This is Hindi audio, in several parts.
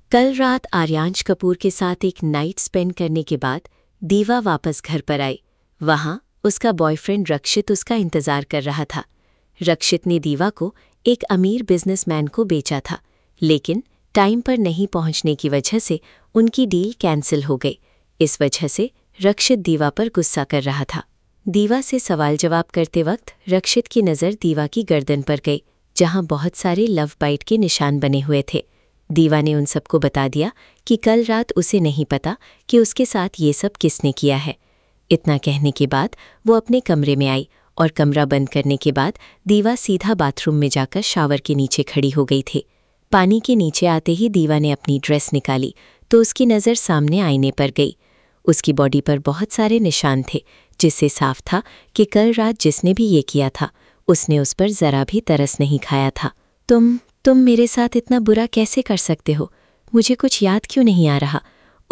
कल रात आर्यांश कपूर के साथ एक नाइट स्पेंड करने के बाद दीवा वापस घर पर आई। वहां उसका बॉयफ्रेंड रक्षित उसका इंतजार कर रहा था। रक्षित ने दीवा को एक अमीर बिजनेसमैन को बेचा था, लेकिन टाइम पर नहीं पहुंचने की वजह से उनकी डील कैंसिल हो गई। इस वजह से रक्षित दीवा पर गुस्सा कर रहा था। दीवा से सवाल जवाब करते वक्त रक्षित की नज़र दीवा की गर्दन पर गई, जहां बहुत सारे लव बाइट के निशान बने हुए थे। दीवा ने उन सबको बता दिया कि कल रात उसे नहीं पता कि उसके साथ ये सब किसने किया है। इतना कहने के बाद वो अपने कमरे में आई और कमरा बंद करने के बाद दीवा सीधा बाथरूम में जाकर शावर के नीचे खड़ी हो गई थी। पानी के नीचे आते ही दीवा ने अपनी ड्रेस निकाली तो उसकी नज़र सामने आईने पर गई। उसकी बॉडी पर बहुत सारे निशान थे, जिससे साफ था कि कल रात जिसने भी ये किया था उसने उस पर ज़रा भी तरस नहीं खाया था। तुम मेरे साथ इतना बुरा कैसे कर सकते हो? मुझे कुछ याद क्यों नहीं आ रहा?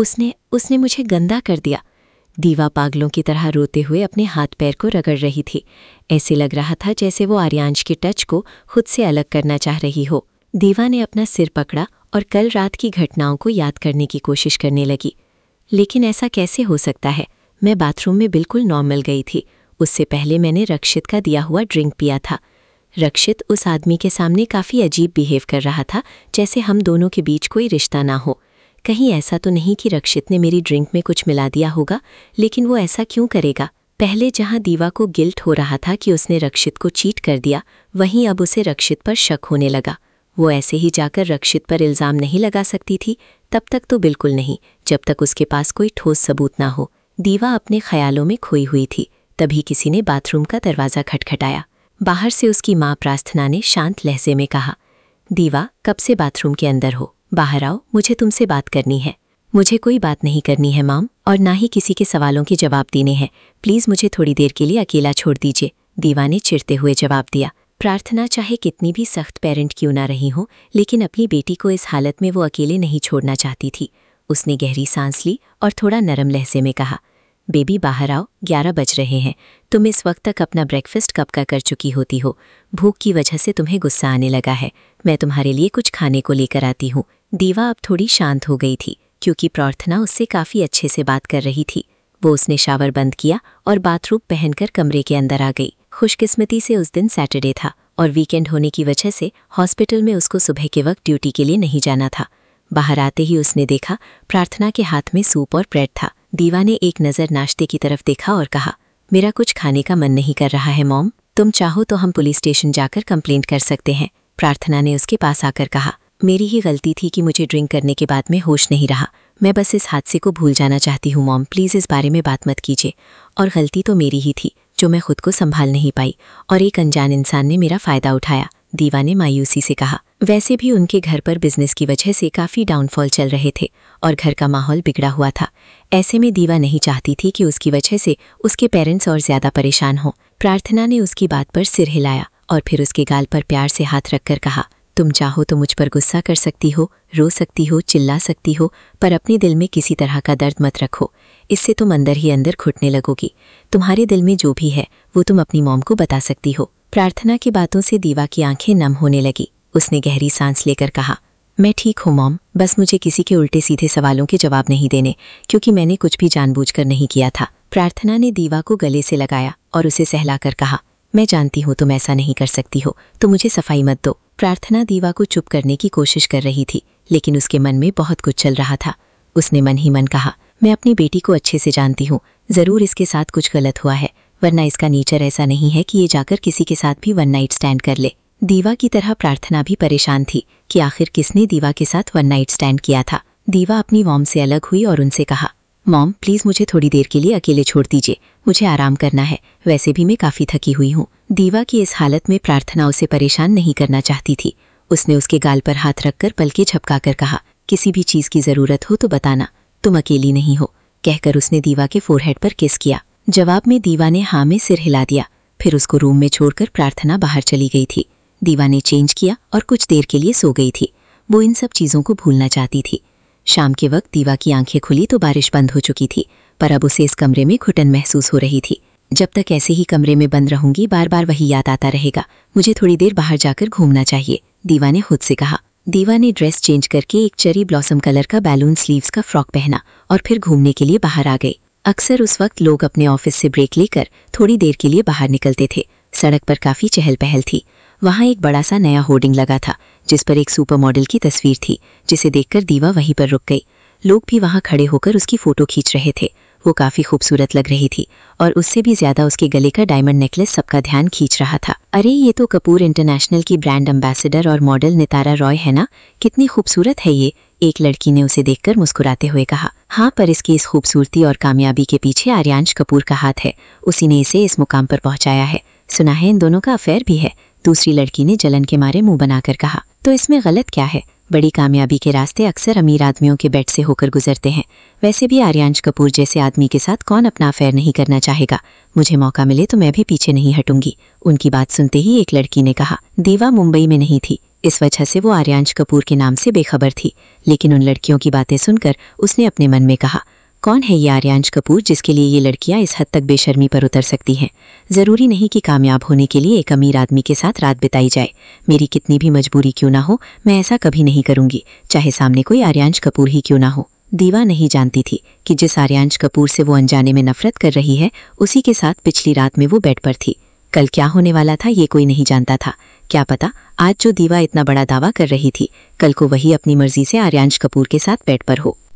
उसने मुझे गंदा कर दिया। दीवा पागलों की तरह रोते हुए अपने हाथ पैर को रगड़ रही थी। ऐसे लग रहा था जैसे वो आर्यांश के टच को खुद से अलग करना चाह रही हो। दीवा ने अपना सिर पकड़ा और कल रात की घटनाओं को याद करने की कोशिश करने लगी। लेकिन ऐसा कैसे हो सकता है? मैं बाथरूम में बिल्कुल नॉर्मल गई थी। उससे पहले मैंने रक्षित का दिया हुआ ड्रिंक पिया था। रक्षित उस आदमी के सामने काफ़ी अजीब बिहेव कर रहा था, जैसे हम दोनों के बीच कोई रिश्ता ना हो। कहीं ऐसा तो नहीं कि रक्षित ने मेरी ड्रिंक में कुछ मिला दिया होगा? लेकिन वो ऐसा क्यों करेगा? पहले जहां दीवा को गिल्ट हो रहा था कि उसने रक्षित को चीट कर दिया, वहीं अब उसे रक्षित पर शक होने लगा। वो ऐसे ही जाकर रक्षित पर इल्ज़ाम नहीं लगा सकती थी। तब तक तो बिल्कुल नहीं, जब तक उसके पास कोई ठोस सबूत ना हो। दीवा अपने ख्यालों में खोई हुई थी। तभी किसी ने बाथरूम का दरवाज़ा खटखटाया। बाहर से उसकी माँ प्रार्थना ने शांत लहजे में कहा, दीवा, कब से बाथरूम के अंदर हो? बाहर आओ, मुझे तुमसे बात करनी है। मुझे कोई बात नहीं करनी है माम, और ना ही किसी के सवालों के जवाब देने हैं। प्लीज़ मुझे थोड़ी देर के लिए अकेला छोड़ दीजिए, दीवा ने चिढ़ते हुए जवाब दिया। प्रार्थना चाहे कितनी भी सख्त पेरेंट क्यों ना रही हो, लेकिन अपनी बेटी को इस हालत में वो अकेले नहीं छोड़ना चाहती थी। उसने गहरी सांस ली और थोड़ा नरम लहजे में कहा, बेबी बाहर आओ, 11 बज रहे हैं। तुम इस वक्त तक अपना ब्रेकफास्ट कब का कर चुकी होती हो? भूख की वजह से तुम्हें गुस्सा आने लगा है। मैं तुम्हारे लिए कुछ खाने को लेकर आती हूँ। दीवा अब थोड़ी शांत हो गई थी, क्योंकि प्रार्थना उससे काफ़ी अच्छे से बात कर रही थी। वो उसने शावर बंद किया और बाथरूम पहनकर कमरे के अंदर आ गई। खुशकिस्मती से उस दिन सैटरडे था और वीकेंड होने की वजह से हॉस्पिटल में उसको सुबह के वक्त ड्यूटी के लिए नहीं जाना था। बाहर आते ही उसने देखा प्रार्थना के हाथ में सूप और ब्रेड था। दीवा ने एक नज़र नाश्ते की तरफ देखा और कहा, मेरा कुछ खाने का मन नहीं कर रहा है मॉम। तुम चाहो तो हम पुलिस स्टेशन जाकर कंप्लेंट कर सकते हैं। प्रार्थना ने उसके पास आकर कहा, मेरी ही गलती थी कि मुझे ड्रिंक करने के बाद में होश नहीं रहा। मैं बस इस हादसे को भूल जाना चाहती हूँ मॉम, प्लीज़ इस बारे में बात मत कीजिए। और गलती तो मेरी ही थी, जो मैं खुद को संभाल नहीं पाई और एक अनजान इंसान ने मेरा फ़ायदा उठाया, दीवा ने मायूसी से कहा। वैसे भी उनके घर पर बिजनेस की वजह से काफ़ी डाउनफॉल चल रहे थे और घर का माहौल बिगड़ा हुआ था। ऐसे में दीवा नहीं चाहती थी कि उसकी वजह से उसके पेरेंट्स और ज़्यादा परेशान हों। प्रार्थना ने उसकी बात पर सिर हिलाया और फिर उसके गाल पर प्यार से हाथ रखकर कहा, तुम चाहो तो मुझ पर गुस्सा कर सकती हो, रो सकती हो, चिल्ला सकती हो, पर अपने दिल में किसी तरह का दर्द मत रखो। इससे तुम अंदर ही अंदर घुटने लगोगी। तुम्हारे दिल में जो भी है वो तुम अपनी मॉम को बता सकती हो। प्रार्थना की बातों से दीवा की आंखें नम होने लगी। उसने गहरी सांस लेकर कहा, मैं ठीक हूँ मॉम, बस मुझे किसी के उल्टे सीधे सवालों के जवाब नहीं देने, क्योंकि मैंने कुछ भी जानबूझकर नहीं किया था। प्रार्थना ने दीवा को गले से लगाया और उसे सहलाकर कहा, मैं जानती हूँ तुम ऐसा नहीं कर सकती हो, तो मुझे सफाई मत दो। प्रार्थना दीवा को चुप करने की कोशिश कर रही थी, लेकिन उसके मन में बहुत कुछ चल रहा था। उसने मन ही मन कहा, मैं अपनी बेटी को अच्छे से जानती हूँ, ज़रूर इसके साथ कुछ गलत हुआ है, वरना इसका नेचर ऐसा नहीं है कि ये जाकर किसी के साथ भी वन नाइट स्टैंड कर ले। दीवा की तरह प्रार्थना भी परेशान थी कि आखिर किसने दीवा के साथ वन नाइट स्टैंड किया था। दीवा अपनी मॉम से अलग हुई और उनसे कहा, मॉम प्लीज़ मुझे थोड़ी देर के लिए अकेले छोड़ दीजिए, मुझे आराम करना है, वैसे भी मैं काफ़ी थकी हुई हूँ। दीवा की इस हालत में प्रार्थना उसे परेशान नहीं करना चाहती थी। उसने उसके गाल पर हाथ रखकर पलके झपकाकर कहा, किसी भी चीज़ की ज़रूरत हो तो बताना, तुम अकेली नहीं हो, कहकर उसने दीवा के फोरहेड पर किस किया। जवाब में दीवा ने हाँ में सिर हिला दिया। फिर उसको रूम में छोड़कर प्रार्थना बाहर चली गई थी। दीवा ने चेंज किया और कुछ देर के लिए सो गई थी। वो इन सब चीज़ों को भूलना चाहती थी। शाम के वक्त दीवा की आंखें खुली तो बारिश बंद हो चुकी थी, पर अब उसे इस कमरे में घुटन महसूस हो रही थी। जब तक ऐसे ही कमरे में बंद रहूंगी बार बार वही याद आता रहेगा, मुझे थोड़ी देर बाहर जाकर घूमना चाहिए, दीवा ने खुद से कहा। दीवा ने ड्रेस चेंज करके एक चेरी ब्लॉसम कलर का बैलून स्लीव्स का फ्रॉक पहना और फिर घूमने के लिए बाहर आ गई। अक्सर उस वक्त लोग अपने ऑफिस से ब्रेक लेकर थोड़ी देर के लिए बाहर निकलते थे। सड़क पर काफी चहल पहल थी। वहां एक बड़ा सा नया होर्डिंग लगा था जिस पर एक सुपर मॉडल की तस्वीर थी, जिसे देखकर दीवा वहीं पर रुक गई। लोग भी वहां खड़े होकर उसकी फोटो खींच रहे थे। वो काफी खूबसूरत लग रही थी और उससे भी ज्यादा उसके गले का डायमंड नेकलेस सबका ध्यान खींच रहा था। अरे ये तो कपूर इंटरनेशनल की ब्रांड एम्बेसडर और मॉडल नितारा रॉय है ना, कितनी खूबसूरत है ये, एक लड़की ने उसे देखकर मुस्कुराते हुए कहा। हाँ, पर इसकी इस खूबसूरती और कामयाबी के पीछे आर्यांश कपूर का हाथ है। उसी ने इसे इस मुकाम पर पहुंचाया है। सुना है इन दोनों का अफेयर भी है, दूसरी लड़की ने जलन के मारे मुंह बनाकर कहा। तो इसमें गलत क्या है? बड़ी कामयाबी के रास्ते अक्सर अमीर आदमियों के बेड से होकर गुजरते हैं। वैसे भी आर्यांश कपूर जैसे आदमी के साथ कौन अपना अफेयर नहीं करना चाहेगा। मुझे मौका मिले तो मैं भी पीछे नहीं हटूंगी, उनकी बात सुनते ही एक लड़की ने कहा। दीवा मुंबई में नहीं थी, इस वजह से वो आर्यांश कपूर के नाम से बेखबर थी, लेकिन उन लड़कियों की बातें सुनकर उसने अपने मन में कहा, कौन है ये आर्यांश कपूर जिसके लिए ये लड़कियां इस हद तक बेशर्मी पर उतर सकती हैं। ज़रूरी नहीं कि कामयाब होने के लिए एक अमीर आदमी के साथ रात बिताई जाए। मेरी कितनी भी मजबूरी क्यों ना हो, मैं ऐसा कभी नहीं करूंगी, चाहे सामने कोई आर्यांश कपूर ही क्यों ना हो। दीवा नहीं जानती थी कि जिस आर्यांश कपूर से वो अनजाने में नफरत कर रही है, उसी के साथ पिछली रात में वो बेड पर थी। कल क्या होने वाला था ये कोई नहीं जानता था। क्या पता आज जो दीवा इतना बड़ा दावा कर रही थी, कल को वही अपनी मर्जी से आर्यांश कपूर के साथ बेड पर हो।